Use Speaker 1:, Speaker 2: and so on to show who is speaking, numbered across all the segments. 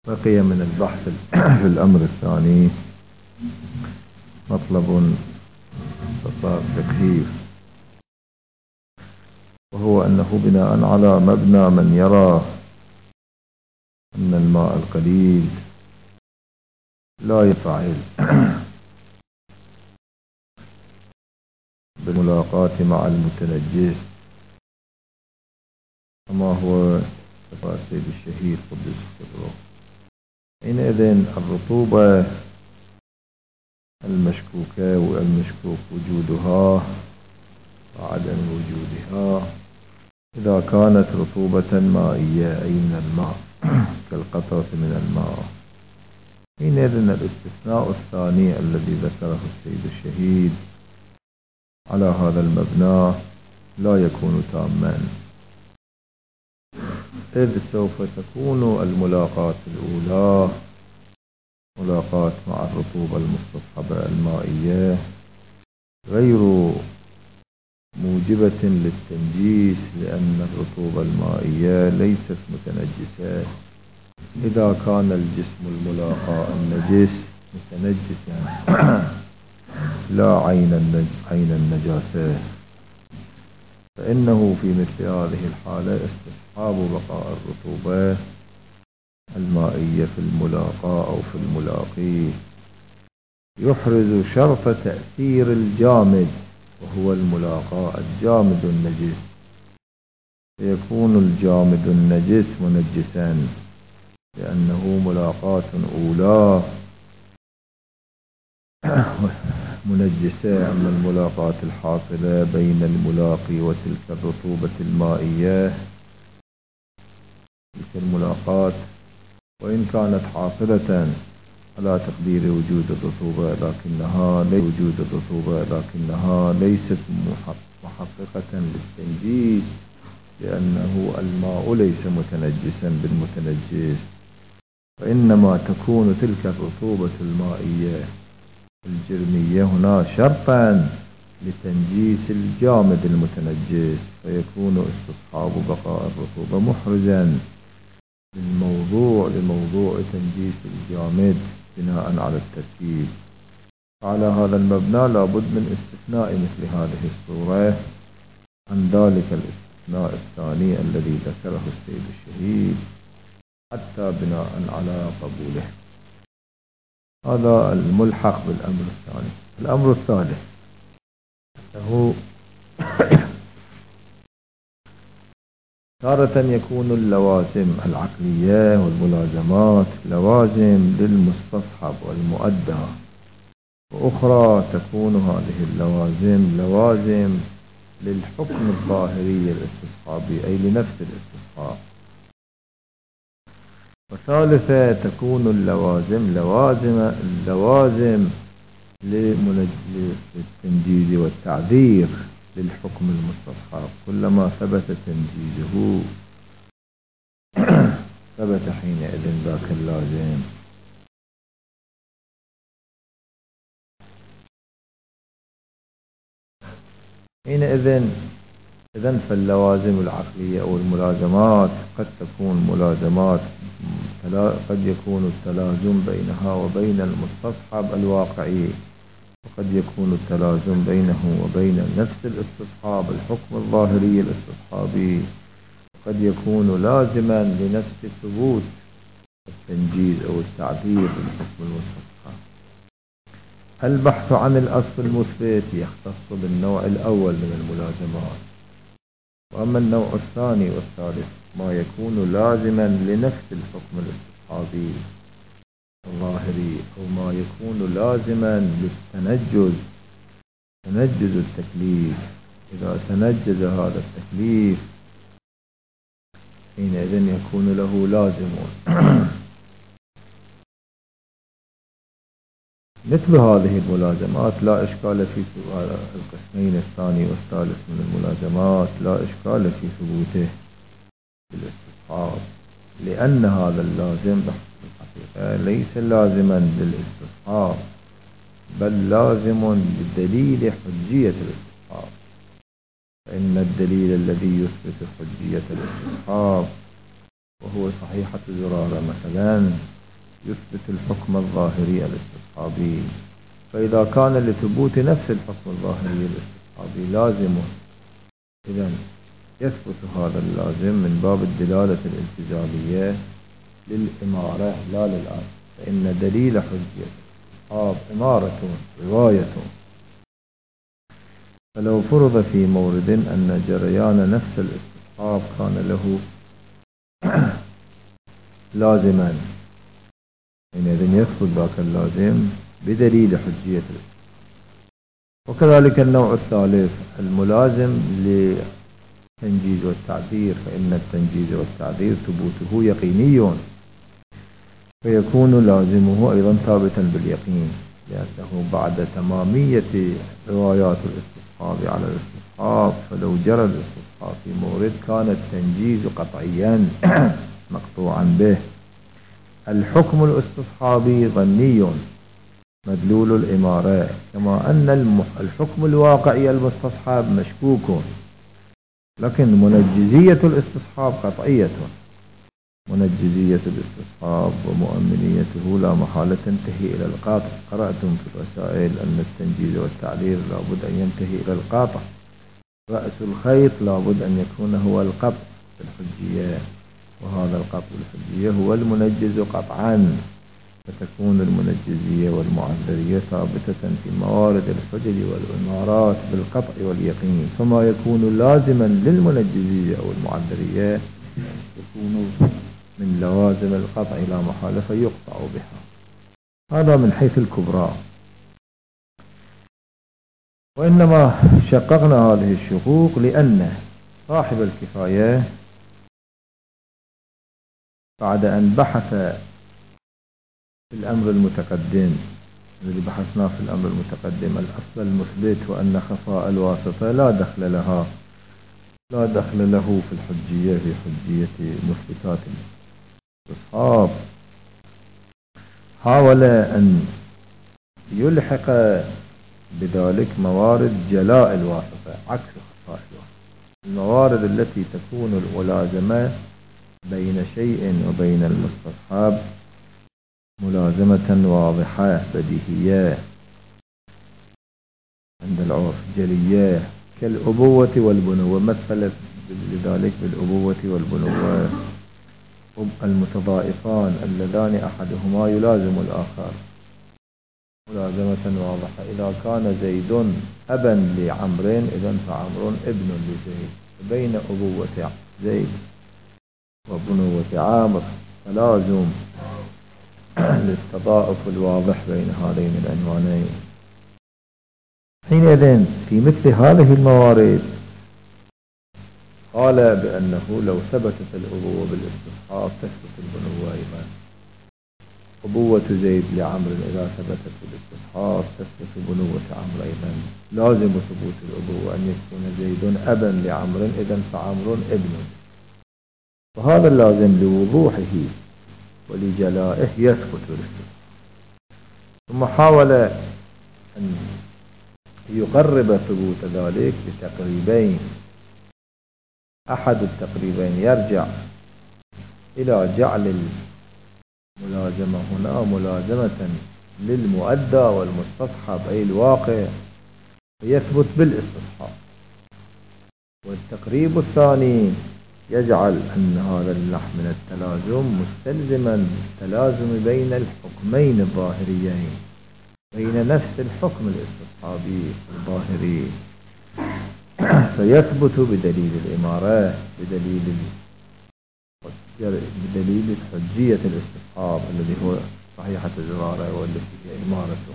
Speaker 1: بقي من البحث في الأمر الثاني مطلب فقهي، وهو أنه بناء على مبنى من يرى أن الماء القليل لا يفعل بالملاقاة مع المتنجس، كما هو السيد الشهيد قدس سره. حينئذ الرطوبة المشكوكة والمشكوك وجودها وعدم وجودها إذا كانت رطوبة مائية أي من الماء كالقطرة من الماء، حينئذ الاستثناء الثاني الذي ذكره السيد الشهيد على هذا المبنى لا يكون تاما، إذ سوف تكون الملاقاة الأولى ملاقاة مع الرطوبة المستصحبة المائية غير موجبة للتنجيس، لأن الرطوبة المائية ليست متنجسة إذا كان الجسم الملاقى النجس متنجسا لا عين النجاسة، فإنه في مثل هذه الحالة استصحاب بقاء الرطوبة المائية في الملاقى أو في الملاقي يحرز شرط تأثير الجامد، وهو الملاقى الجامد النجس، فيكون الجامد النجس منجسا لأنه ملاقاة أولى منجسة. أما الملاقاة الحاصلة بين الملاقي وتلك الرطوبة المائية، تلك الملاقاة وإن كانت حاصلة على تقدير وجود الرطوبة لكنها ليست محققة للتنجيس، لأنه الماء ليس متنجسا بالمتنجس، وإنما تكون تلك الرطوبة المائية الجرمية هنا شرطا لتنجيس الجامد المتنجس، فيكون استصحاب بقاء الرطوبة محرزا لموضوع تنجيس الجامد بناء على التركيب. على هذا المبنى لابد من استثناء مثل هذه الصورة عن ذلك الاستثناء الثاني الذي ذكره السيد الشهيد حتى بناء على قبوله. هذا الملحق بالأمر الثاني. الأمر الثالث أنه تارة يكون اللوازم العقلية والملازمات لوازم للمستصحب والمؤدى، وأخرى تكون هذه اللوازم لوازم للحكم الظاهري الاستصحابي أي لنفس الاستصحاب. وثالثة تكون اللوازم لوازم للتنجيز والتعذير للحكم المستصحب، كلما ثبت تنجيزه ثبت حينئذ ذاك اللازم. حينئذ فاللوازم العقلية أو الملازمات قد تكون ملازمات، قد يكون التلازم بينها وبين المستصحب الواقعي، وقد يكون التلازم بينه وبين نفس الاستصحاب الحكم الظاهري الاستصحابي، قد يكون لازما لنفس ثبوت التنجيز أو التعبير بالحكم المستصحب. البحث عن الأصل المثبت يختص بالنوع الأول من الملازمات، وأما النوع الثاني والثالث ما يكون لازما لنفس الحكم الاستصحابي الظاهري، أو ما يكون لازما للتنجز تنجز التكليف. إذا تنجز هذا التكليف حينئذ يكون له لازم. مثل هذه الملازمات لا إشكال في القسمين الثاني والثالث من الملازمات لا إشكال في ثبوته بالاستصحاب، لأن هذا اللازم بالحقيقة ليس لازما للاستصحاب بل لازم لدليل حجية الاستصحاب، فإن الدليل الذي يثبت حجية الاستصحاب وهو صحيحة زرارة مثلا يثبت الحكم الظاهري الاستصحابي. فإذا كان لثبوت نفس الحكم الظاهري الاستصحابي لازم، إذن يثبت هذا اللازم من باب الدلالة الالتزامية للإمارة لا للآن، فإن دليل حجية إمارة رواية. فلو فرض في مورد أن جريان نفس الاستصحاب كان له لازما، حينئذ يثبت ذاك اللازم بدليل حجية الاستصحاب. وكذلك النوع الثالث الملازم للتنجيز والتعذير، فإن التنجيز والتعذير ثبوته يقيني، فيكون لازمه أيضا ثابتا باليقين، لأنه بعد تمامية روايات الاستصحاب على الاستصحاب، فلو جرى الاستصحاب في مورد كان التنجيز قطعيا مقطوعا به. الحكم الاستصحابي ظني مدلول الإمارة، كما أن الحكم الواقعي المستصحب مشكوك، لكن منجزية الاستصحاب قطعية. منجزية الاستصحاب ومؤمنيته لا محالة تنتهي إلى القاطع. قرأتم في الرسائل أن التنجيز والتعليل لابد أن ينتهي إلى القاطع. رأس الخيط لابد أن يكون هو القطع في الحجية، وهذا القطع الحجية هو المنجز قطعا، فتكون المنجزية والمعذرية ثابتة في موارد الحجج والإمارات بالقطع واليقين. فما يكون لازما للمنجزية أو المعذرية يكون من لوازم القطع لا محالة فيقطع بها. هذا من حيث الكبرى. وإنما شققنا هذه الشقوق لأن صاحب الكفاية بعد أن بحث في الأمر المتقدم، الذي بحثناه في الأمر المتقدم، الأصل المثبت وأن خفاء الواسطة لا دخل له في الحجية، في حجية مثبتات الاستصحاب، حاول أن يلحق بذلك موارد جلاء الواسطة عكس خفاء الواسطة، الموارد التي تكون الملازمة بين شيء وبين المستصحب ملازمة واضحة بديهية عند العرف، جلية، كالأبوة والبنوة. مثل لذلك بالأبوة والبنوة المتضائفان اللذان أحدهما يلازم الآخر ملازمة واضحة. إذا كان زيد أبا لعمر إذن فعمر ابن لزيد، بين أبوة زيد وبنوة عامر تلازم للتضائف الواضح بين هذين العنوانين. حينئذ في مثل هذه الموارد قال بأنه لو ثبتت الأبوة بالاستصحاب تثبت البنوة أيضا. أبوة زيد لعمر إذا ثبتت بالاستصحاب تثبت بنوة عمرو أيضا. لازم ثبوت الأبوة أن يكون زيد أبا لعمر إذن فعمر ابن، وهذا اللازم لوضوحه ولجلائه يثبت بالاستصحاب. ثم حاول أن يقرب ثبوت ذلك بتقريبين. أحد التقريبين يرجع إلى جعل الملازمة هنا ملازمة للمؤدى والمستصحب أي الواقع، فيثبت بالاستصحاب. والتقريب الثاني يجعل أن هذا النحو من التلازم مستلزما للتلازم بين الحكمين الظاهريين، بين نفس الحكم الاستصحابي الظاهري، فيثبت بدليل الإمارة، بدليل حجية الاستصحاب الذي هو صحيحة الزرارة والتي هي إمارته.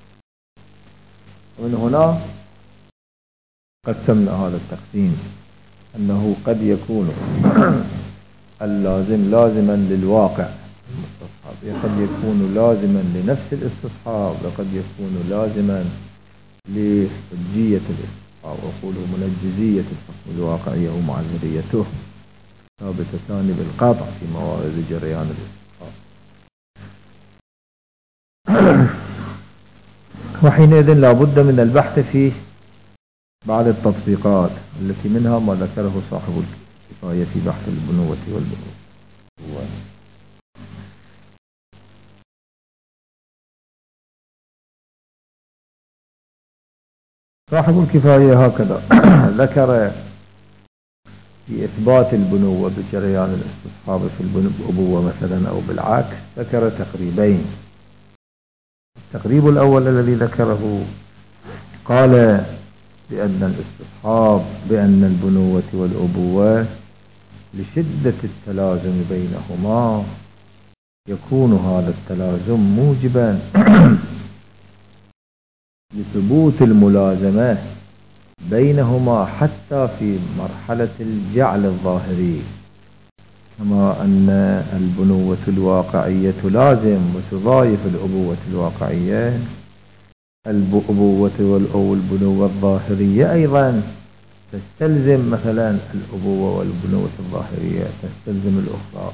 Speaker 1: ومن هنا قسمنا هذا التقسيم، أنه قد يكون اللازم لازما للواقع المستصحب، قد يكون لازما لنفس الاستصحاب، وقد يكون لازما لحجية الاستصحاب، وقوله منجزية الحكم الواقعية ومعذريته ثابتتان بالقاطع في موارد جريان الاستصحاب. وحينئذ لا بد من البحث فيه بعد التطبيقات التي منها ما ذكره صاحب الكفاية في بحث البنوة والبنوة. صاحب الكفاية هكذا ذكر في إثبات البنوة بجريان الاستصحاب في الأبوة مثلا أو بالعكس، ذكر تقريبين. التقريب الأول الذي ذكره قال بأن الاستصحاب بأن البنوة والأبوة لشدة التلازم بينهما يكون هذا التلازم موجبا لثبوت الملازمة بينهما حتى في مرحلة الجعل الظاهري، كما أن البنوة الواقعية تلازم وتضايف الأبوة الواقعية، الأبوة والبنوة الظاهرية أيضا تستلزم مثلا الأبوة والبنوة الظاهرية تستلزم الأخرى.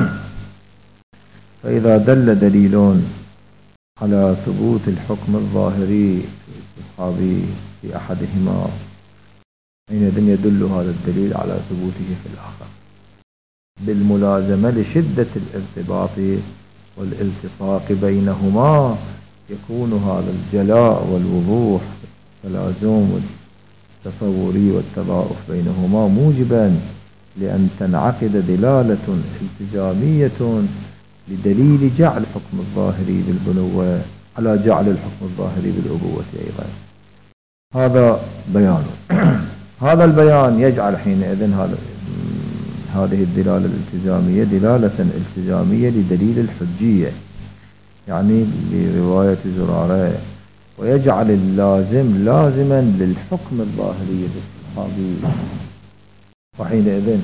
Speaker 1: فإذا دل دليل على ثبوت الحكم الظاهري في الاستصحاب في أحدهما حينئذ يدل هذا الدليل على ثبوته في الآخر بالملازمة لشدة الارتباط والالتصاق بينهما، يكون هذا الجلاء والوضوح والتلازم والتصوري والتضاؤف بينهما موجبا لأن تنعقد دلالة التزامية لدليل جعل الحكم الظاهري بالبنوة على جعل الحكم الظاهري بالأبوة أيضا. هذا بيان. هذا البيان يجعل حينئذ هذه الدلالة الالتزامية دلالة التزامية لدليل الحجية، يعني لرواية زرارة، ويجعل اللازم لازما للحكم الظاهري الاستصحابي. وحينئذ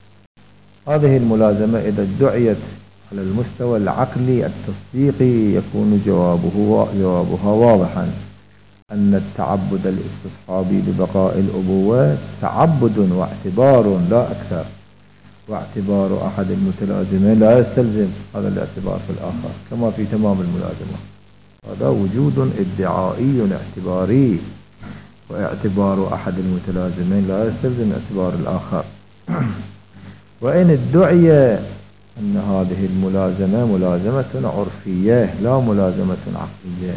Speaker 1: هذه الملازمة إذا ادعيت على المستوى العقلي التصديقي يكون جوابها واضحا أن التعبد الاستصحابي لبقاء الأبوة تعبد واعتبار لا أكثر، واعتبار أحد المتلازمين لا يستلزم هذا الاعتبار في الآخر كما في تمام الملازمة. هذا وجود ادعائي اعتباري، واعتبار أحد المتلازمين لا يستلزم اعتبار الآخر. وإن ادعي أن هذه الملازمة ملازمة عرفية لا ملازمة عقلية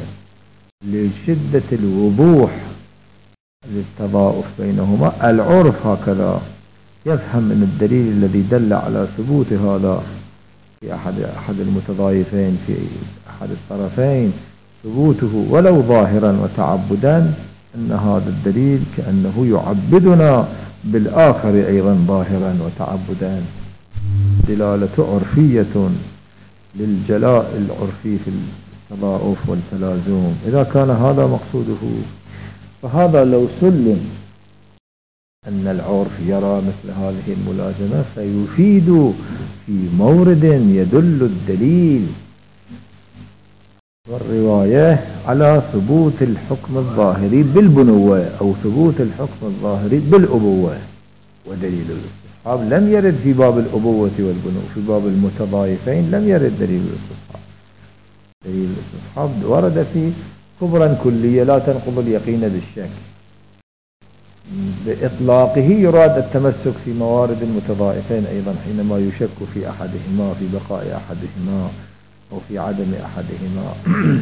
Speaker 1: لشدة الوضوح للتضاؤف بينهما، العرف هكذا يفهم من الدليل الذي دل على ثبوت هذا في أحد المتضايفين في أحد الطرفين ثبوته ولو ظاهرا وتعبدا، أن هذا الدليل كأنه يعبدنا بالآخر أيضا ظاهرا وتعبدا. دلالة عرفية للجلاء العرفي في التضاؤف والتلازم. إذا كان هذا مقصوده فهذا لو سلم أن العرف يرى مثل هذه الملازمة فيفيد في مورد يدل الدليل والرواية على ثبوت الحكم الظاهري بالبنوة أو ثبوت الحكم الظاهري بالأبوة. ودليل الاستصحاب لم يرد في باب الأبوة والبنوة، في باب المتضايفين لم يرد دليل الاستصحاب. دليل الاستصحاب ورد في كبرا كلية لا تنقض اليقين بالشك، بإطلاقه يراد التمسك في موارد المتضايفين أيضا حينما يشك في أحدهما، في بقاء أحدهما أو في عدم أحدهما.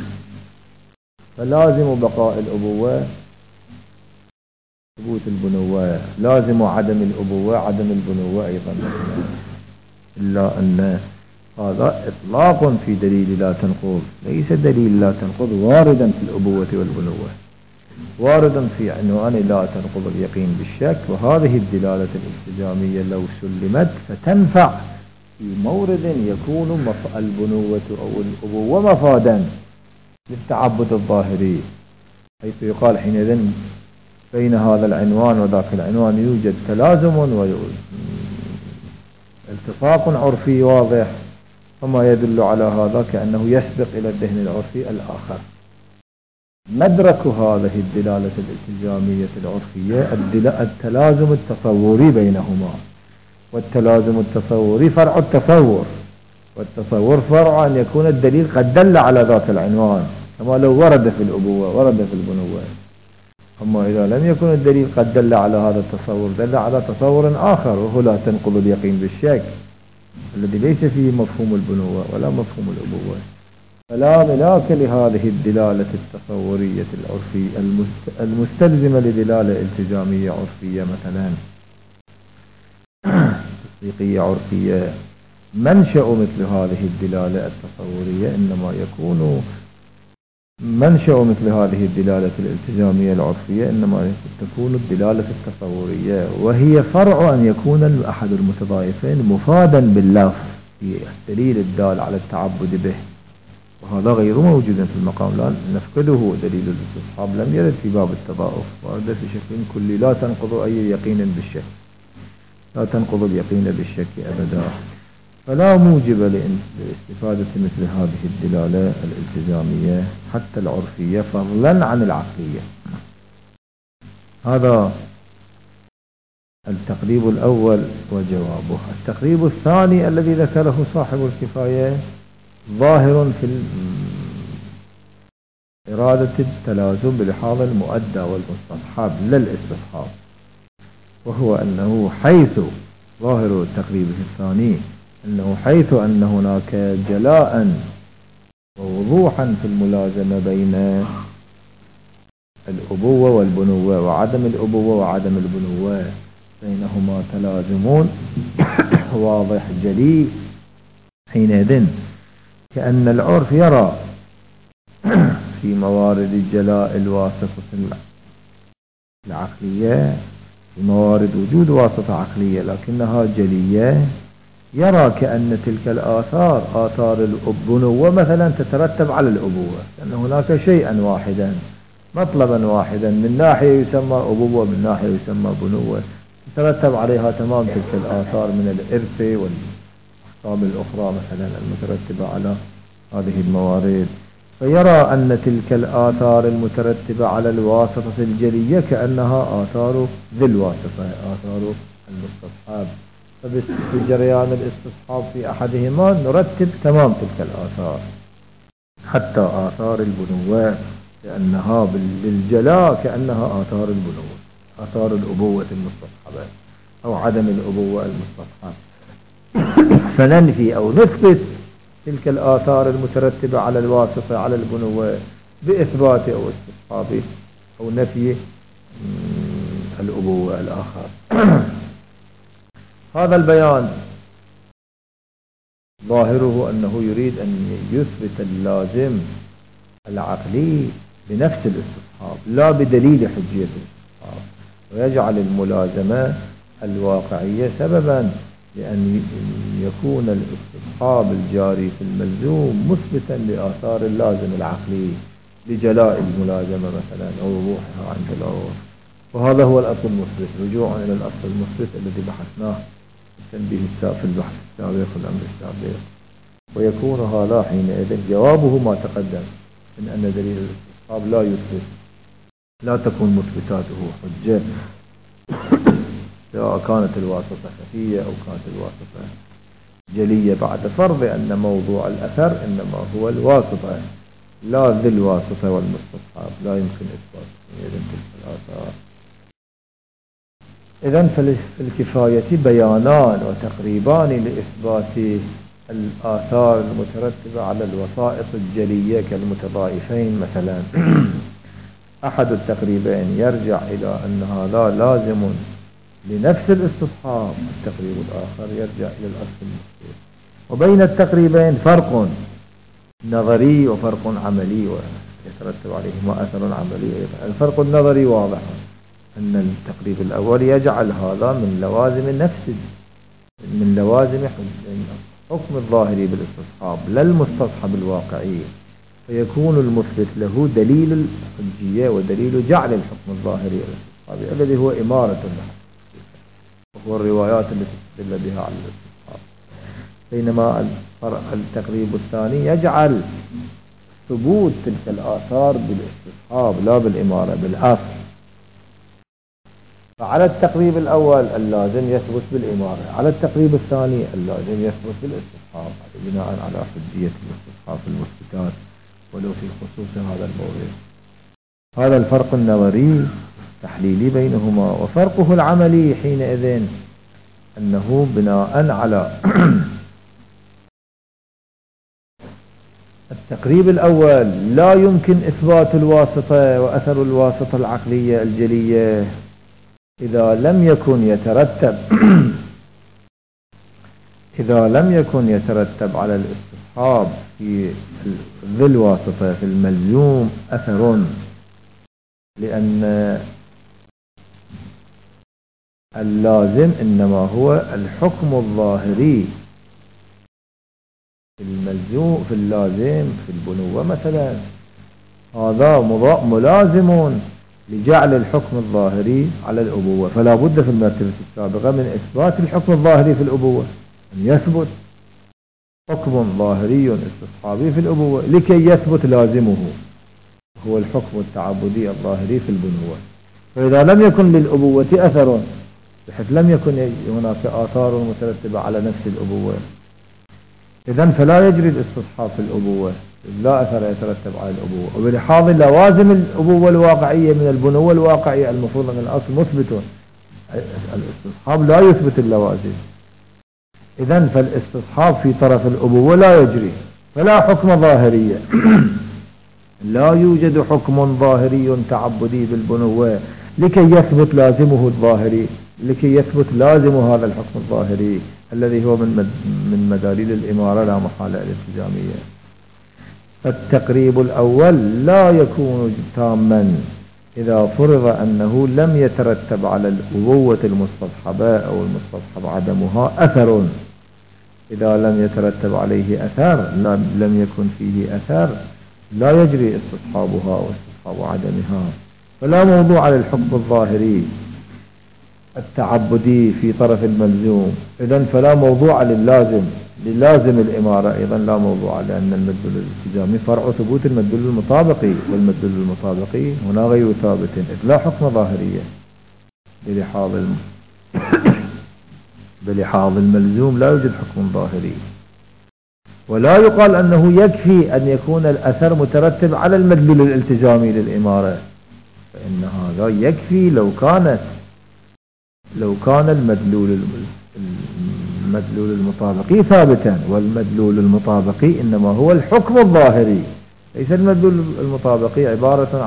Speaker 1: فلازم بقاء الأبوة ثبوت البنوة، لازم عدم الأبوة عدم البنوة أيضا، إلا أن هذا إطلاق في دليل لا تنقض، ليس دليل لا تنقض واردا في الأبوة والبنوة، واردا في عنوان لا تنقض اليقين بالشك. وهذه الدلالة الالتزامية لو سلمت فتنفع في مورد يكون البنوة أو الأبوة مفادا للتعبد الظاهري، حيث يقال حينئذ بين هذا العنوان وذاك العنوان يوجد تلازم والتصاق عرفي واضح، وما يدل على هذا كأنه يسبق إلى الذهن العرفي الآخر. مدرك هذه الدلالة الالتزامية العرفية التلازم التصوري بينهما، والتلازم التصوري فرع التصور، والتصور فرع أن يكون الدليل قد دل على ذاك العنوان، كما لو ورد في الأبوة ورد في البنوة. أما إذا لم يكن الدليل قد دل على هذا التصور، دل على تصور آخر وهو لا تنقض اليقين بالشك، الذي ليس فيه مفهوم البنوة ولا مفهوم الأبوة. فلا ملاك لهذه الدلالة التصورية العرفية المستلزمة لدلالة التزامية عرفية مثلا تطبيقية عرفية. منشأ مثل هذه الدلالة التصورية إنما يكون منشأ مثل هذه الدلالة الالتزامية العرفية إنما تكون الدلالة التصورية، وهي فرع أن يكون أحد المتضايفين مفادا باللفظ في الدليل الدال على التعبد به، وهذا غير موجود في المقام، لا نفقده. دليل الاستصحاب لم يرد في باب التضاؤف، ورد في شكل كلي لا تنقض أي يقين بالشك، لا تنقض اليقين بالشك أبدا. فلا موجب لاستفادة مثل هذه الدلالة الالتزامية حتى العرفية فضلا عن العقلية. هذا التقريب الأول وجوابه. التقريب الثاني الذي ذكره صاحب الكفاية ظاهر في إرادة التلازم بلحاظ المؤدى والمستصحب للاستصحاب، وهو أنه حيث ظاهر التقريب الثاني أنه حيث أن هناك جلاء ووضوحا في الملازمة بين الأبوة والبنوة وعدم الأبوة وعدم البنوة، بينهما تلازمون واضح جلي، حينئذ كأن العرف يرى في موارد الجلاء الواسطة العقلية، في موارد وجود واسطة عقلية لكنها جلية، يرى كأن تلك الآثار آثار البنوة مثلا تترتب على الأبوة، لأن هناك شيئا واحدا مطلبا واحدا، من ناحية يسمى أبوة من ناحية يسمى بنوة، تترتب عليها تمام تلك الآثار من الإرث والأحكام الأخرى مثلا المترتبة على هذه الموارد. فيرى أن تلك الآثار المترتبة على الواسطة الجلية كأنها آثار ذي الواسطة، آثار المستصحاب، فبجريان الاستصحاب في أحدهما نرتب تمام تلك الآثار حتى آثار البنوة، لأنها بالجلاء كأنها آثار البنوة، آثار الأبوة المستصحبة أو عدم الأبوة المستصحب. فننفي أو نثبت تلك الآثار المترتبة على الواسطة على البنوة بإثبات أو استصحاب أو نفي الأبوة الآخر. هذا البيان ظاهره أنه يريد أن يثبت اللازم العقلي بنفس الاستصحاب لا بدليل حجية الاستصحاب، ويجعل الملازمة الواقعية سببا لأن يكون الاستصحاب الجاري في الملزوم مثبتا لآثار اللازم العقلي لجلاء الملازمة مثلا أو وضوحها عند العرف. وهذا هو الأصل المثبت، رجوعا إلى الأصل المثبت الذي بحثناه التنبيه في البحث السابق والأمر السابق. ويكون هذا حينئذ جوابه ما تقدم من أن دليل الاستصحاب لا يثبت، لا تكون مثبتاته حجة سواء كانت الواسطة خفية أو كانت الواسطة جلية، بعد فرض أن موضوع الأثر إنما هو الواسطة لا ذي الواسطة والمستصحاب، لا يمكن إثبات تلك الآثار. إذن في الكفاية بيانان وتقريبان لإثبات الآثار المترتبة على الوسائط الجلية كالمتضايفين مثلا. أحد التقريبين يرجع إلى أن هذا لازم لنفس الاستصحاب، التقريب الآخر يرجع إلى الأصل المثبت. وبين التقريبين فرق نظري وفرق عملي ويترتب عليهما أثر عملي. الفرق النظري واضح، أن التقريب الأول يجعل هذا من لوازم النفس، من لوازم حكم الظاهري بالاستصحاب لا المستصحب الواقعي، فيكون المثبت له دليل الحجية ودليل جعل الحكم الظاهري الاستصحابي الذي هو إمارة الحكم، وهو الروايات التي تدل بها على الاستصحاب. بينما التقريب الثاني يجعل ثبوت تلك الآثار بالاستصحاب لا بالإمارة بالأصل. فعلى التقريب الأول اللازم يثبت بالإمارة، على التقريب الثاني اللازم يثبت بالاستصحاب، بناء على حجية الاستصحاب المثبتات ولو في خصوص هذا المورد. هذا الفرق النظري تحليلي بينهما. وفرقه العملي حينئذ أنه بناء على التقريب الأول لا يمكن إثبات الواسطة وأثر الواسطة العقلية الجلية إذا لم يكن يترتب إذا لم يكن يترتب على الاستصحاب في ذي الواسطة في الملزوم أثر، لأن اللازم إنما هو الحكم الظاهري في الملزوم في اللازم في البنوة مثلا، هذا ملازم لجعل الحكم الظاهري على الأبوة، فلا بد في المرتبة السابقة من إثبات الحكم الظاهري في الأبوة، أن يثبت حكم ظاهري استصحابي في الأبوة لكي يثبت لازمه هو الحكم التعبدي الظاهري في البنوة. فإذا لم يكن للأبوة أثر، بحيث لم يكن هناك آثار مترتبة على نفس الأبوة، إذن فلا يجري الاستصحاب في الأبوة، لا أثر يترتب على الأبوة، وبلحاظ لوازم الأبوة الواقعية من البنوة الواقعية المفروض أن الأصل مثبت، الاستصحاب لا يثبت اللوازم، إذن فالاستصحاب في طرف الأبوة لا يجري، فلا حكم ظاهرية لا يوجد حكم ظاهري تعبدي بالبنوة لكي يثبت لازمه الظاهري، لكي يثبت لازم هذا الحكم الظاهري الذي هو من مداليل الإمارة لا محالة الالتزامية. التقريب الأول لا يكون تاما إذا فرض أنه لم يترتب على الأبوة المستصحبة أو المستصحب عدمها أثر. إذا لم يترتب عليه أثر، لم يكن فيه أثر، لا يجري استصحابها أو استصحاب عدمها، فلا موضوع للحكم الظاهري التعبدي في طرف الملزوم، إذن فلا موضوع للازم الإمارة، إذن لا موضوع، لأن المدلول الالتزامي فرع ثبوت المدلول المطابقي، والمدلول المطابقي هنا غير ثابت، إذ لا حكم ظاهرية بلحاظ الملزوم لا يوجد حكم ظاهري، ولا يقال أنه يكفي أن يكون الأثر مترتب على المدلول الالتزامي للإمارة، فإن هذا يكفي لو كان المدلول المطابقي ثابتا، والمدلول المطابقي إنما هو الحكم الظاهري، ليس المدلول المطابقي عبارة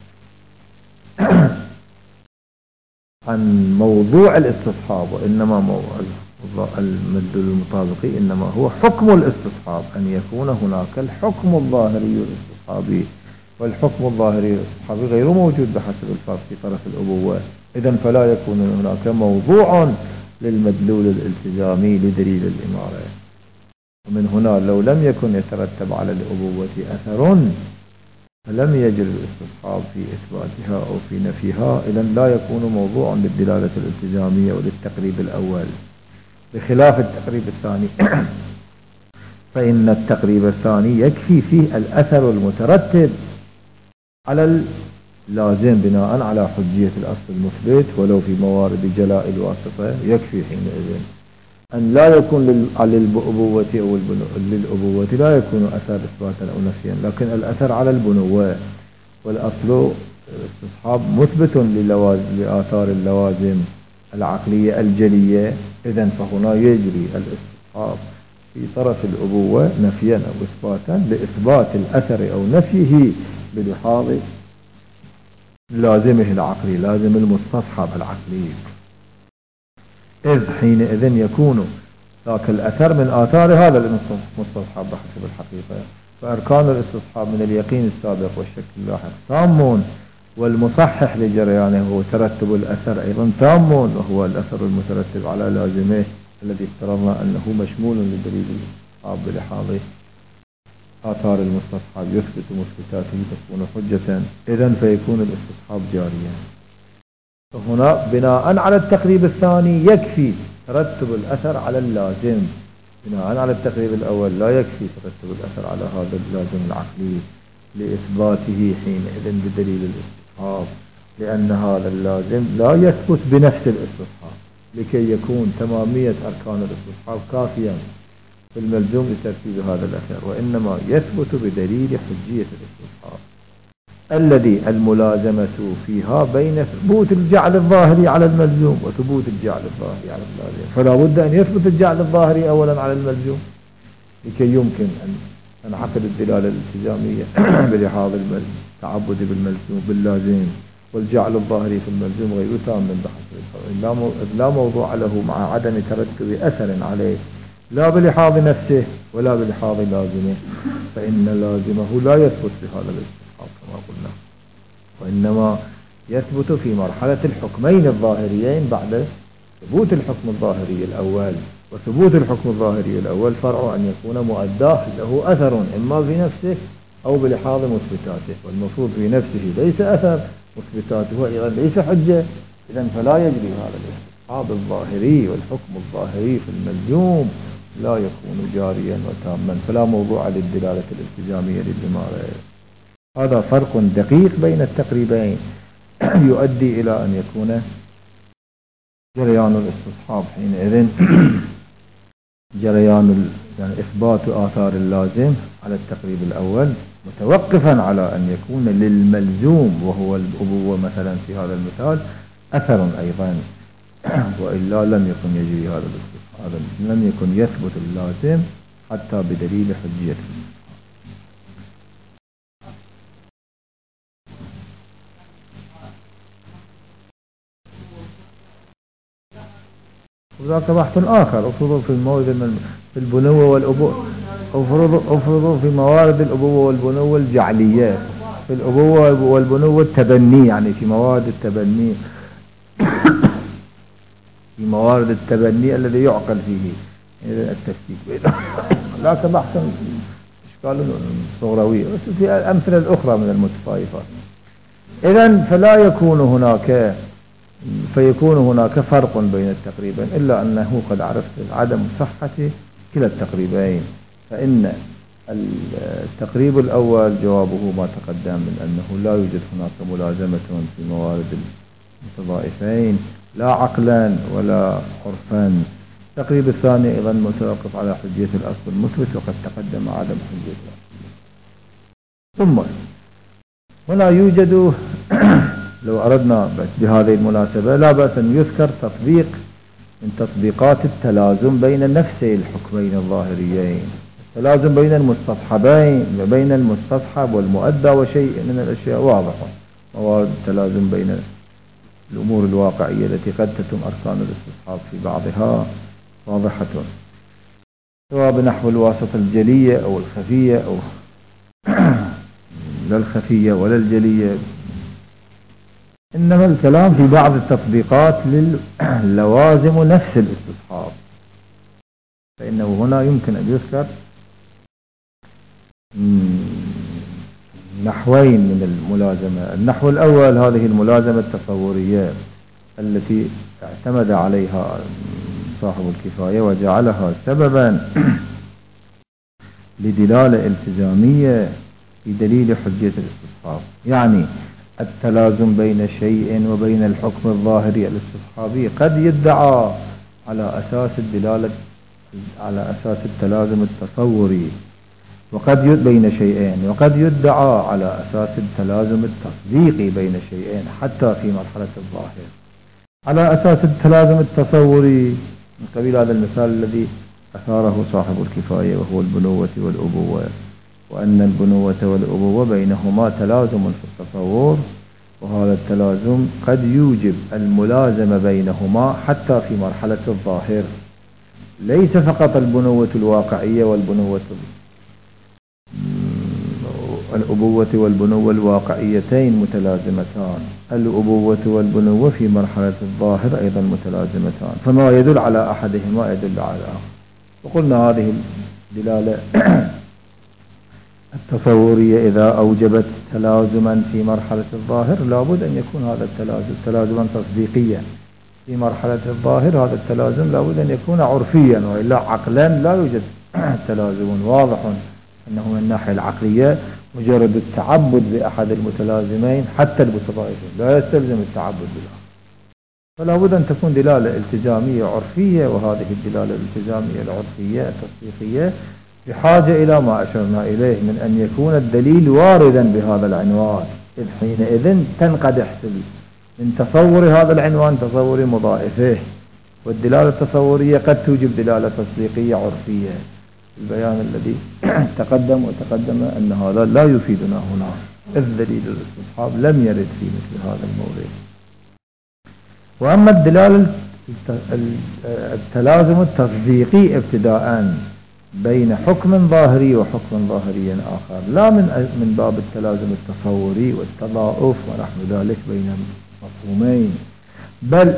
Speaker 1: عن موضوع الاستصحاب، وإنما المدلول المطابقي إنما هو حكم الاستصحاب، أن يكون هناك الحكم الظاهري الاستصحابي، والحكم الظاهري الاستصحابي غير موجود بحسب الفرق في طرف الأبوة، إذن فلا يكون هناك موضوع للمدلول الالتزامي لدليل الإمارة. ومن هنا لو لم يكن يترتب على الأبوة أثر فلم يجر الاستصحاب في إثباتها أو في نفيها، إذن لا يكون موضوع للدلالة الالتزامية وللتقريب الأول، بخلاف التقريب الثاني فإن التقريب الثاني يكفي فيه الأثر المترتب على اللازم بناء على حجية الأصل المثبت ولو في موارد جلاء الواسطة، يكفي حينئذ أن لا يكون للأبوة أو للأبوة لا يكون أثر إثباتا أو نفيا، لكن الأثر على البنوة والأصل استصحاب مثبت لآثار اللوازم العقلية الجلية، إذن فهنا يجري الاستصحاب في طرف الأبوة نفيا أو إثباتا لإثبات الأثر أو نفيه بلحاظ لازمه العقلي، لازم المستصحب العقلي، إذ حينئذ يكون ذاك الأثر من آثار هذا المستصحب بحسب الحقيقة، فأركان الاستصحاب من اليقين السابق والشك اللاحق تامون، والمصحح لجريانه هو ترتب الأثر أيضا تامون، وهو الأثر المترتب على لازمه الذي افترضنا أنه مشمول لدليل الاستصحاب بلحاظ آثار المستصحب يثبت مثبتاته تكون حجة، إذن فيكون الاستصحاب جاريا. فهنا بناء على التقريب الثاني يكفي ترتب الأثر على اللازم، بناء على التقريب الأول لا يكفي ترتب الأثر على هذا اللازم العقلي لإثباته حينئذ بدليل الاستصحاب، لأن هذا اللازم لا يثبت بنفس الاستصحاب، لكي يكون تمامية أركان الاستصحاب كافيا في الملزوم لترتيب هذا الأثر، وإنما يثبت بدليل حجية الاستصحاب الذي الملازمة فيها بين ثبوت الجعل الظاهري على الملزوم وثبوت الجعل الظاهري على اللازم، فلا بد أن يثبت الجعل الظاهري أولا على الملزوم لكي يمكن أن تنعقد الدلالة الالتزامية بلحاظ التعبد بالملزوم باللازم، والجعل الظاهري في الملزوم غير تام بحسب الفرع، لا موضوع له مع عدم ترتب أثر عليه لا بلحاظ نفسه ولا بلحاظ لازمه، فإن لازمه لا يثبت بهذا الاستصحاب كما قلنا، وإنما يثبت في مرحلة الحكمين الظاهريين بعد ثبوت الحكم الظاهري الأول. وثبوت الحكم الظاهري الأول فرع أن يكون مؤداه له أثر إما في نفسه أو بلحاظ مثبتاته، والمفروض في نفسه ليس أثر، مثبتاته أيضا ليس حجة، إذن فلا يجري هذا الاستصحاب الظاهري والحكم الظاهري في الملزوم لا يكون جاريا وتاما، فلا موضوع للدلالة الالتزامية للإمارة. هذا فرق دقيق بين التقريبين يؤدي إلى أن يكون جريان الاستصحاب حينئذ جريان يعني إثبات آثار اللازم على التقريب الأول متوقفا على أن يكون للملزوم وهو الأبوة مثلا في هذا المثال أثر أيضا، وإلا لم يكن يجري هذا الاستصحاب، لم يكن يثبت اللازم حتى بدليل حجيته. وذاك بحث آخر، افرضوا في الموارد في البنوة والأبوة، افرضوا في موارد الأبوة والبنوة الجعلية، في الأبوة والبنوة التبني، يعني في موارد التبني في موارد التبني الذي يعقل فيه التفكيك ذاك بحث إشكال صغروي، بس في الأمثلة الأخرى من المتطائفات. إذن فيكون هناك فرق بين التقريبين، إلا أنه قد عرفت عدم صحة كلا التقريبين، فإن التقريب الأول جوابه ما تقدم من أنه لا يوجد هناك ملازمة في موارد المتضائفين لا عقلا ولا عرفا. التقريب الثاني أيضا متوقف على حجية الأصل المثبت، وقد تقدم عدم حجية الأصل. ثم ولا يوجد لو أردنا بس بهذه المناسبة لا بأس أن يذكر تطبيق من تطبيقات التلازم بين نفسي الحكمين الظاهريين، التلازم بين المستصحبين وبين المستصحب والمؤدى وشيء من الأشياء واضحة. موارد التلازم بين الأمور الواقعية التي قد تتم أركان الاستصحاب في بعضها واضحة، سواء بنحو الواسطة الجلية أو الخفية أو لا الخفية ولا الجلية، إنما الكلام في بعض التطبيقات للوازم نفس الاستصحاب، فإنه هنا يمكن أن يذكر نحوين من الملازمة. النحو الأول هذه الملازمة التصورية التي اعتمد عليها صاحب الكفاية وجعلها سببا لدلالة التزامية في دليل حجية الاستصحاب، يعني التلازم بين شيء وبين الحكم الظاهري الاستصحابي قد يدعى على أساس الدلالة على أساس التلازم التصوري، وقد بين شيئين، وقد يدعى على أساس التلازم التصديقي بين شيئين حتى في مرحلة الظاهر. على أساس التلازم التصوري من قبيل هذا المثال الذي أثاره صاحب الكفاية وهو البنوة والأبوة، وأن البنوة والأبوة بينهما تلازم في التصور، وهذا التلازم قد يوجب الملازمة بينهما حتى في مرحلة الظاهر، ليس فقط البنوة الواقعية والبنوة الأبوة والبنوة الواقعيتين متلازمتان، الأبوة والبنوة في مرحلة الظاهر أيضا متلازمتان، فما يدل على أحدهما يدل على الآخر. وقلنا هذه الدلالة التصورية إذا أوجبت تلازما في مرحلة الظاهر لابد أن يكون هذا التلازم تلازما تصديقيا في مرحلة الظاهر، هذا التلازم لابد أن يكون عرفيا، وإلا عقلا لا يوجد تلازم واضح أنه من الناحية العقلية مجرد التعبد بأحد المتلازمين حتى المتضائفين لا يستلزم التعبد بالآخر، فلا بد أن تكون دلالة التزامية عرفية، وهذه الدلالة الالتزامية العرفية التصديقية بحاجة إلى ما أشرنا إليه من أن يكون الدليل واردا بهذا العنوان، إذ حينئذ تنقدح من تصور هذا العنوان تصور مضائفه، والدلالة التصورية قد توجب دلالة تصديقية عرفية، البيان الذي تقدم أن هذا لا يفيدنا هنا، إذ دليل الاستصحاب لم يرد في مثل هذا المورد. وأما الدلالة التلازم التصديقي ابتداء بين حكم ظاهري وحكم ظاهري آخر، لا من باب التلازم التصوري والتضاؤف ونحو ذلك بين مفهومين، بل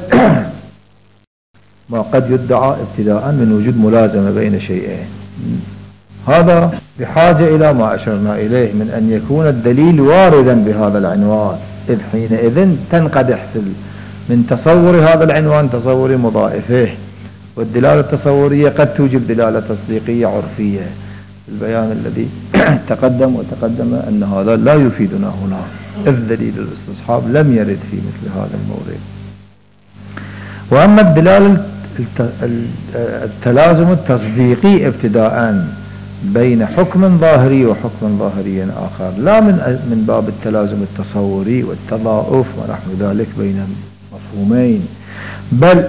Speaker 1: ما قد يدعى ابتداء من وجود ملازمة بين شيئين. هذا بحاجة إلى ما أشرنا إليه من أن يكون الدليل واردا بهذا العنوان، إذ حينئذ تنقدح من تصور هذا العنوان تصور مضائفه، والدلالة التصورية قد توجب دلالة تصديقية عرفية. البيان الذي تقدم أن هذا لا يفيدنا هنا، إذ دليل الاستصحاب لم يرد في مثل هذا المورد. وأما الدلالة التلازم التصديقي ابتداء بين حكم ظاهري وحكم ظاهري آخر، لا من باب التلازم التصوري والتضاؤف ونحو ذلك بين مفهومين، بل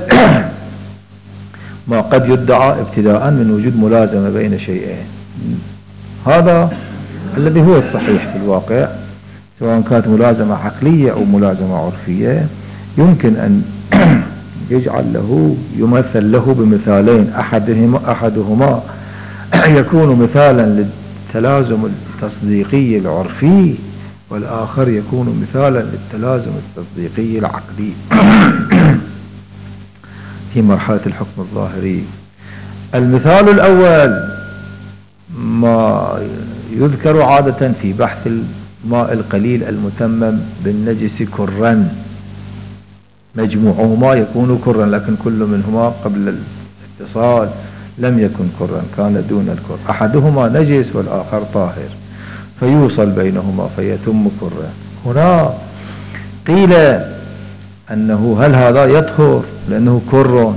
Speaker 1: ما قد يدعى ابتداء من وجود ملازمة بين شيئين. هذا الذي هو الصحيح في الواقع، سواء كانت ملازمة عقلية أو ملازمة عرفية، يمكن أن يجعل له يمثل له بمثالين، أحدهما يكون مثالا للتلازم التصديقي العرفي، والآخر يكون مثالا للتلازم التصديقي العقلي في مرحلة الحكم الظاهري. المثال الأول ما يذكر عادة في بحث الماء القليل المتمم بالنجس كرا، مجموعهما يكون كرا، لكن كل منهما قبل الاتصال لم يكن كرا، كان دون الكر، أحدهما نجس والآخر طاهر، فيوصل بينهما فيتم كرا. هنا قيل أنه هل هذا يطهر لأنه كر،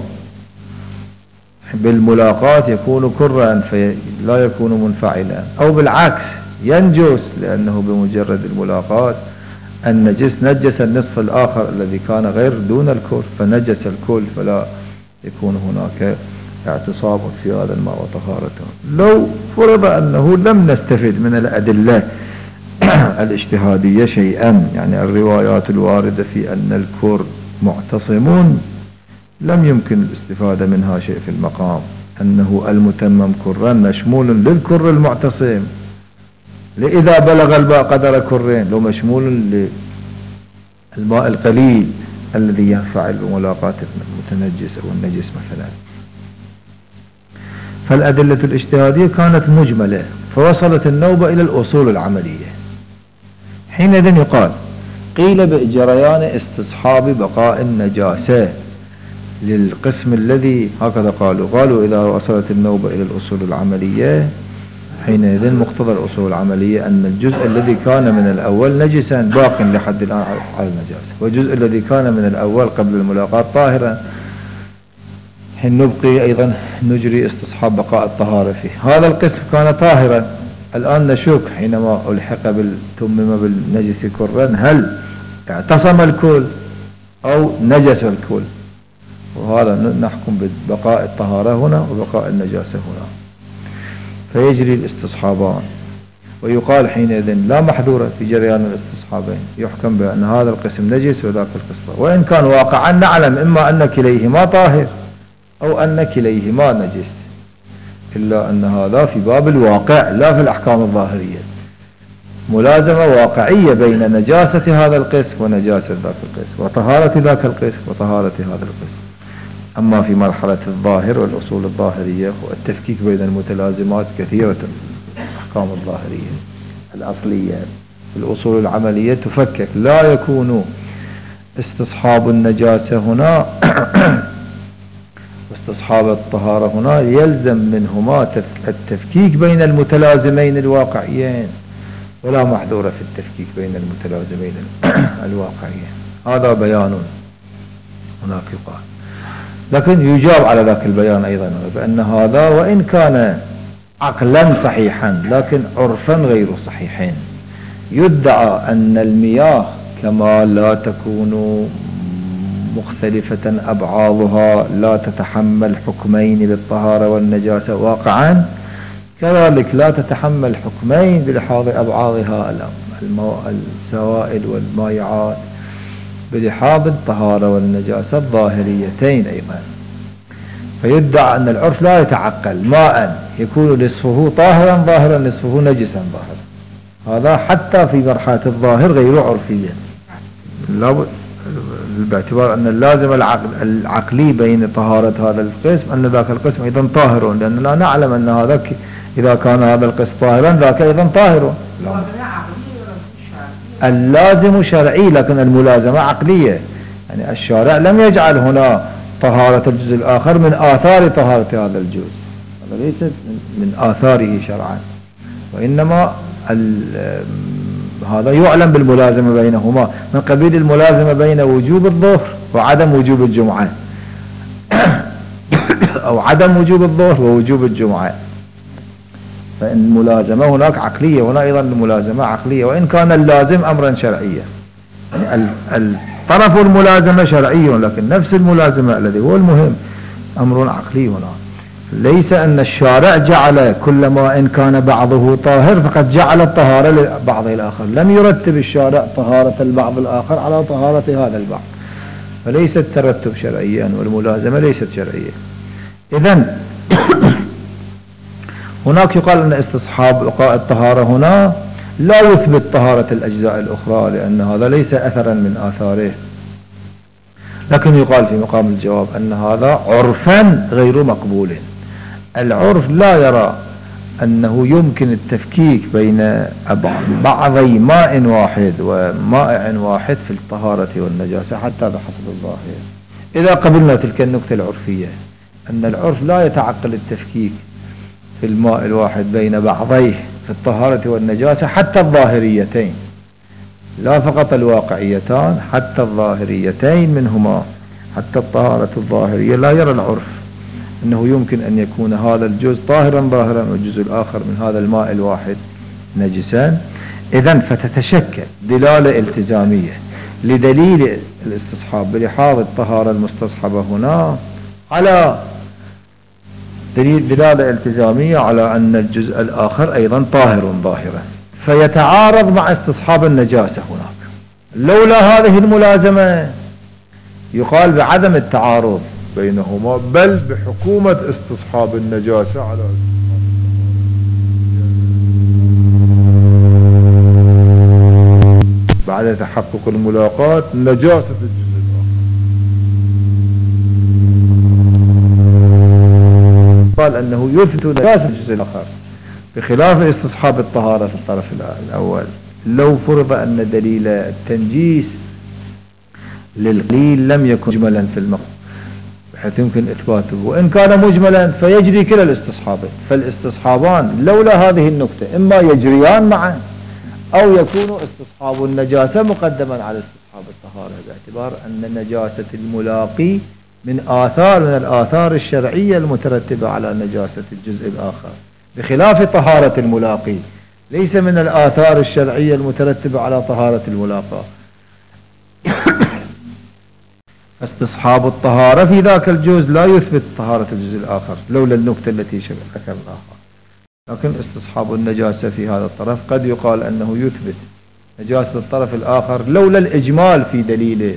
Speaker 1: بالملاقات يكون كرا فلا يكون منفعلا، أو بالعكس ينجس لأنه بمجرد الملاقات النجس نجس النصف الآخر الذي كان غير دون الكل فنجس الكل، فلا يكون هناك اعتصاب في هذا الماء وطهارته. لو فرض أنه لم نستفد من الأدلة الاجتهادية شيئا، يعني الروايات الواردة في أن الكر معتصمون، لم يمكن الاستفادة منها شيء في المقام، أنه المتمم كرا مشمول للكر المعتصم، لإذا بلغ الماء قدر كرين، لو مشمول للماء القليل الذي ينفعل بملاقاة المتنجس أو النجس مثلا. فالأدلة الاجتهادية كانت مجملة، فوصلت النوبة إلى الأصول العملية. حينئذ يقال قيل بجريان استصحاب بقاء النجاسة للقسم الذي هكذا قالوا إذا وصلت النوبة إلى الأصول العملية، حينئذ مقتضى الأصول العملية أن الجزء الذي كان من الأول نجسا باق لحد الآن على النجاسة، والجزء الذي كان من الأول قبل الملاقاة طاهرا، حين نبقي أيضا نجري استصحاب بقاء الطهارة فيه. هذا القسم كان طاهرا، الآن نشك حينما ألحق تمم بالنجس كرا هل اعتصم الكل أو نجس الكل، وهذا نحكم ببقاء الطهارة هنا وبقاء النجاسة هنا، فيجري الاستصحابان، ويقال حينئذ لا محذورة في جريان الاستصحابين، يحكم بأن هذا القسم نجس وذاك القسم، وإن كان واقعا نعلم إما أن كليهما طاهر أو أن كليهما نجس، إلا أن هذا في باب الواقع لا في الأحكام الظاهرية، ملازمة واقعية بين نجاسة هذا القسم ونجاسة ذاك القسم، وطهارة ذاك القسم وطهارة هذا القسم. أما في مرحلة الظاهر والأصول الظاهرية والتفكيك بين المتلازمات كثيرة في الأحكام الظاهرية الأصلية، الأصول العملية تفكك، لا يكون استصحاب النجاسة هنا واستصحاب الطهارة هنا يلزم منهما التفكيك بين المتلازمين الواقعيين، ولا محذورة في التفكيك بين المتلازمين الواقعيين. هذا بيان هناك يقال، لكن يجاب على ذاك البيان أيضا بأن هذا وإن كان عقلا صحيحا لكن عرفا غير صحيحين. يدعى أن المياه كما لا تكون مختلفة أبعاضها لا تتحمل حكمين بالطهارة والنجاسة واقعا، كذلك لا تتحمل حكمين بلحاظ أبعاضها السوائل والمائعات بلحاظ الطهارة والنجاسة الظاهريتين أيضا. فيدعى أن العرف لا يتعقل ماء يكون نصفه طاهرا ظاهرا نصفه نجسا ظاهرا، هذا حتى في مرحلة الظاهر غير عرفيا، باعتبار أن اللازم العقلي بين طهارة هذا القسم أن ذاك القسم أيضا طاهر، لأننا نعلم أن هذا إذا كان هذا القسم طاهرا ذاك أيضا طاهر. اللازم شرعي لكن الملازمة عقلية، يعني الشارع لم يجعل هنا طهارة الجزء الآخر من آثار طهارة هذا الجزء، هذا ليس من آثاره شرعا، وإنما هذا يعلم بالملازمة بينهما من قبيل الملازمة بين وجوب الظهر وعدم وجوب الجمعة أو عدم وجوب الظهر ووجوب الجمعة، فإن الملازمة هناك عقلية هنا أيضا الملازمة عقلية، وإن كان اللازم أمرا شرعيا، يعني الطرف الملازمة شرعي لكن نفس الملازمة الذي هو المهم أمر عقلي هنا. ليس أن الشارع جعل كلما إن كان بعضه طاهر فقد جعل الطهارة لبعض الآخر، لم يرتب الشارع طهارة البعض الآخر على طهارة هذا البعض، فليس الترتب شرعيا والملازمة ليست شرعية. إذن هناك يقال أن استصحاب بقاء الطهارة هنا لا يثبت طهارة الأجزاء الأخرى لأن هذا ليس أثرا من آثاره، لكن يقال في مقام الجواب أن هذا عرفا غير مقبول. العرف لا يرى أنه يمكن التفكيك بين بعضي ماء واحد ومائع واحد في الطهارة والنجاسة حتى بحسب الظاهر. إذا قبلنا تلك النكتة العرفية أن العرف لا يتعقل التفكيك في الماء الواحد بين بعضيه في الطهارة والنجاسة حتى الظاهريتين، لا فقط الواقعيتان حتى الظاهريتين منهما، حتى الطهارة الظاهرية لا يرى العرف أنه يمكن أن يكون هذا الجزء طاهرا ظاهرا والجزء الآخر من هذا الماء الواحد نجسان. إذن فتتشكل دلالة التزامية لدليل الاستصحاب بلحاظ الطهارة المستصحبة هنا على دلالة التزامية على أن الجزء الآخر أيضا طاهر ظاهرا، فيتعارض مع استصحاب النجاسة هناك. لولا هذه الملازمة يقال بعدم التعارض بينهما بل بحكومة استصحاب النجاسة على بعد تحقق الملاقات نجاسة الجزء الآخر. قال أنه يثبت نجاسة الجزء الآخر بخلاف استصحاب الطهارة في الطرف الأول. لو فرض أن دليل التنجيس للقليل لم يكن مجملا في المقام بحيث يمكن إثباته، وإن كان مجملا فيجري كلا الاستصحابين، فالاستصحابان لولا هذه النكتة إما يجريان معا أو يكون استصحاب النجاسة مقدما على استصحاب الطهارة، باعتبار أن نجاسة الملاقي من الآثار الشرعية المترتبة على نجاسة الجزء الآخر، بخلاف طهارة الملاقي ليس من الآثار الشرعية المترتبة على طهارة الملاقى. استصحاب الطهارة في ذاك الجزء لا يثبت طهارة الجزء الآخر لولا النكتة التي ذكرناها، لكن استصحاب النجاسة في هذا الطرف قد يقال أنه يثبت نجاسة الطرف الآخر لولا الإجمال في دليل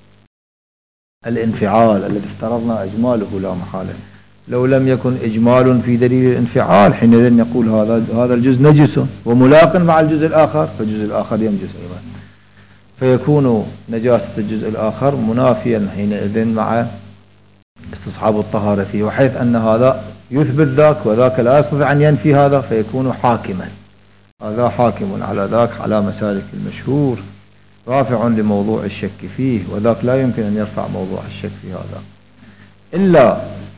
Speaker 1: الانفعال الذي افترضنا إجماله لا محالة. لو لم يكن إجمال في دليل الانفعال حينئذ نقول هذا الجزء نجس وملاق مع الجزء الآخر، فالجزء الآخر ينجس أيضا، فيكون نجاسة الجزء الآخر منافيا حينئذ مع استصحاب الطهارة فيه، وحيث أن هذا يثبت ذاك وذاك لا يستطيع أن ينفي هذا فيكون حاكما، هذا حاكم على ذاك على مسالك المشهور رافع لموضوع الشك فيه، وذاك لا يمكن أن يرفع موضوع الشك في هذا، إلا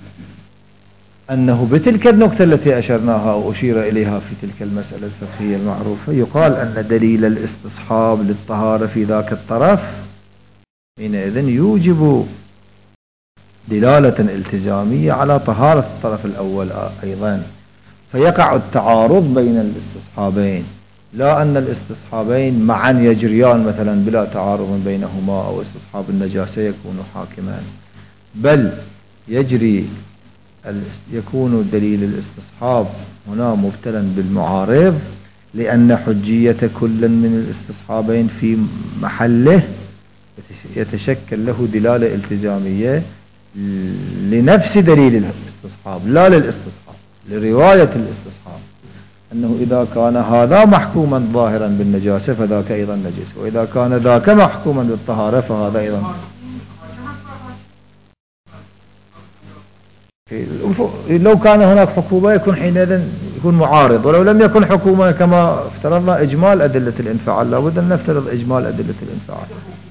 Speaker 1: أنه بتلك النقطة التي أشرناها أو أشير إليها في تلك المسألة الفقهية المعروفة يقال أن دليل الاستصحاب للطهارة في ذاك الطرف حينئذ يوجب دلالة التزامية على طهارة الطرف الأول أيضا، فيقع التعارض بين الاستصحابين، لا أن الاستصحابين معا يجريان مثلا بلا تعارض بينهما أو استصحاب النجاسة يكون حاكما، بل يجري يكون دليل الاستصحاب هنا مبتلا بالمعارض، لأن حجية كل من الاستصحابين في محله يتشكل له دلالة التزامية لنفس دليل الاستصحاب لا للاستصحاب، لرواية الاستصحاب، أنه إذا كان هذا محكوما ظاهرا بالنجاسة فذاك أيضا نجس، وإذا كان ذاك محكوما بالطهارة فهذا أيضا. لو كان هناك حكومة يكون حينئذ يكون معارض، ولو لم يكن حكومة كما افترضنا إجمال أدلة الانفعال، لابد أن نفترض إجمال أدلة الانفعال.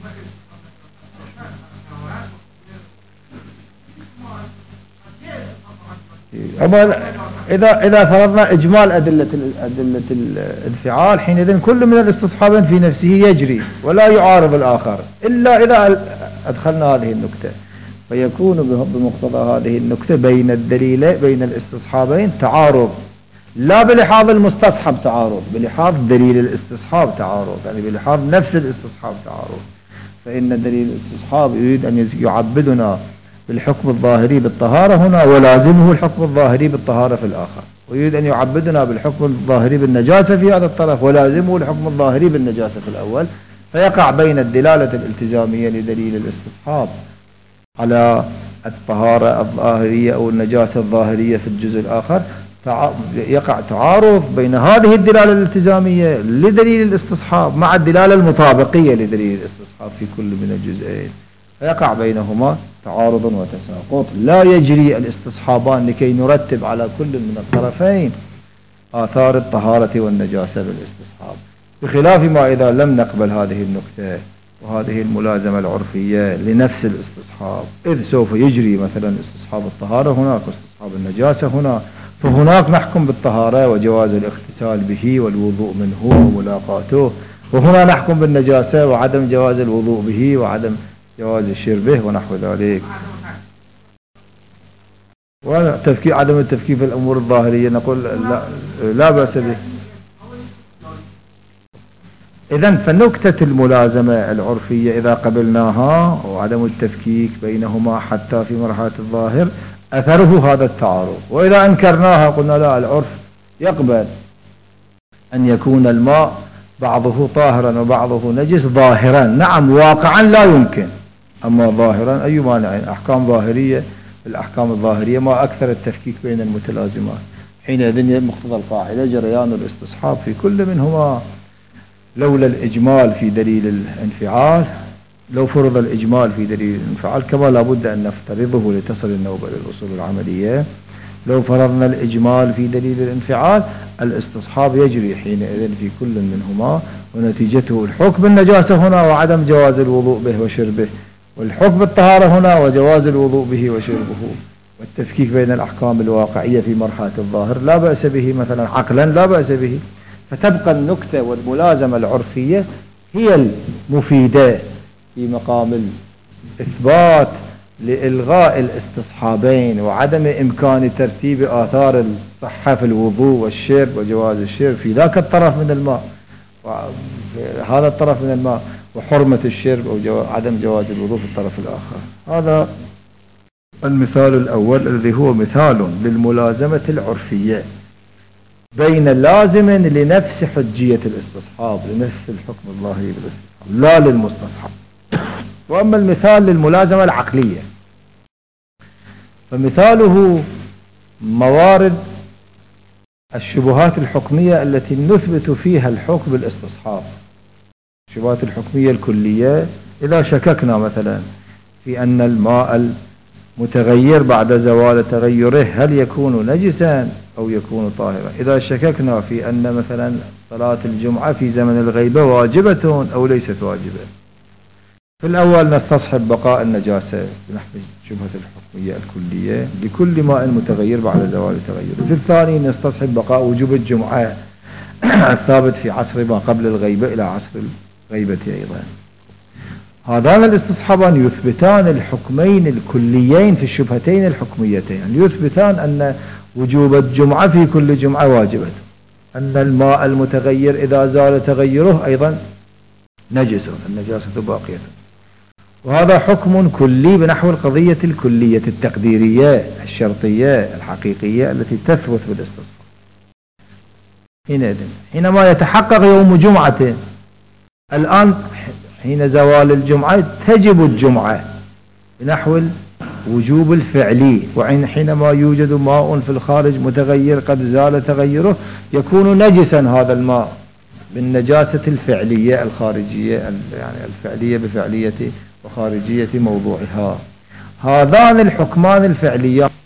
Speaker 1: أما إذا فرضنا إجمال أدلة الانفعال حينئذ كل من الاستصحابين في نفسه يجري ولا يعارض الآخر، إلا إذا أدخلنا هذه النكتة، فيكون بمقتضى هذه النكتة بين الدليل بين الاستصحابين تعارض، لا بلحاظ المستصحب تعارض، بلحاظ دليل الاستصحاب تعارض، يعني بلحاظ نفس الاستصحاب تعارض. فإن دليل الاستصحاب يريد أن يعبدنا بالحكم الظاهري بالطهارة هنا، ولازمه الحكم الظاهري بالطهارة في الآخر، ويريد أن يعبدنا بالحكم الظاهري بالنجاسة في هذا الطرف، ولازمه الحكم الظاهري بالنجاسة في الأول، فيقع بين الدلالة الالتزامية لدليل الاستصحاب على الطهارة الظاهرية أو النجاسة الظاهرية في الجزء الآخر، يقع تعارض بين هذه الدلالة الالتزامية لدليل الاستصحاب مع الدلالة المطابقية لدليل الاستصحاب في كل من الجزئين، فيقع بينهما تعارض وتساقط، لا يجري الاستصحابان لكي نرتب على كل من الطرفين آثار الطهارة والنجاسة بالاستصحاب، بخلاف ما إذا لم نقبل هذه النكتة وهذه الملازمة العرفية لنفس الاستصحاب، إذ سوف يجري مثلا استصحاب الطهارة هناك واستصحاب النجاسة هنا، فهناك نحكم بالطهارة وجواز الاغتسال به والوضوء منه وملاقاته، وهنا نحكم بالنجاسة وعدم جواز الوضوء به وعدم جواز شربه ونحو ذلك. عدم التفكير في الأمور الظاهرية نقول لا بأس به. إذن فنكتة الملازمة العرفية إذا قبلناها وعدم التفكيك بينهما حتى في مرحلة الظاهر أثره هذا التعارض، وإذا أنكرناها قلنا لا، العرف يقبل أن يكون الماء بعضه طاهرا وبعضه نجس ظاهرا، نعم واقعا لا يمكن، أما ظاهرا أي مانع، أحكام ظاهرية، الأحكام الظاهرية ما أكثر التفكيك بين المتلازمات، حينئذ مقتضى القاعدة جريان الاستصحاب في كل منهما، لولا الإجمال في دليل الانفعال، لو فرض الإجمال في دليل الانفعال كما لابد أن نفترضه لتصل النوبة للأصول العملية، لو فرضنا الإجمال في دليل الانفعال الاستصحاب يجري حينئذ في كل منهما، ونتيجته الحكم بالنجاسة هنا وعدم جواز الوضوء به وشربه، والحكم بالطهارة هنا وجواز الوضوء به وشربه، والتفكيك بين الأحكام الواقعية في مرحلة الظاهر لا بأس به مثلا عقلا لا بأس به، فتبقى النكتة والملازمة العرفية هي المفيدة في مقام الإثبات لإلغاء الاستصحابين وعدم إمكان ترتيب آثار الصحة في الوضوء والشرب وجواز الشرب في ذاك الطرف من الماء هذا الطرف من الماء، وحرمة الشرب أو عدم جواز الوضوء في الطرف الآخر. هذا المثال الأول الذي هو مثال للملازمة العرفية بين لازم لنفس حجية الاستصحاب، لنفس الحكم الظاهري بالاستصحاب لا للمستصحب. وأما المثال للملازمة العقلية فمثاله موارد الشبهات الحكمية التي نثبت فيها الحكم بالاستصحاب، الشبهات الحكمية الكلية، إذا شككنا مثلا في أن الماء المتغير بعد زوال تغيره هل يكون نجسا أو يكون طاهرا، إذا شككنا في أن مثلا صلاة الجمعة في زمن الغيبة واجبة أو ليست واجبة، في الأول نستصحب بقاء النجاسة بنحو الشبهة الحكمية الكلية لكل ماء متغير بعد زوال تغيره، في الثاني نستصحب بقاء وجوب الجمعة الثابت في عصر ما قبل الغيبة إلى عصر الغيبة أيضا. هذان الاستصحابان يثبتان الحكمين الكليين في الشبهتين الحكميتين، يعني يثبتان أن وجوب الجمعة في كل جمعة واجبة، أن الماء المتغير إذا زال تغيره أيضا نجس، النجاسة باقية، وهذا حكم كلي بنحو القضية الكلية التقديرية الشرطية الحقيقية التي تثبت بالاستصحاب. حينما يتحقق يوم جمعة، الآن حين زوال الجمعة تجب الجمعة بنحو الوجوب الفعلي، وحينما يوجد ماء في الخارج متغير قد زال تغيره يكون نجسا هذا الماء بالنجاسة الفعلية الخارجية، يعني الفعلية بفعلية وخارجية موضوعها. هذان الحكمان الفعليان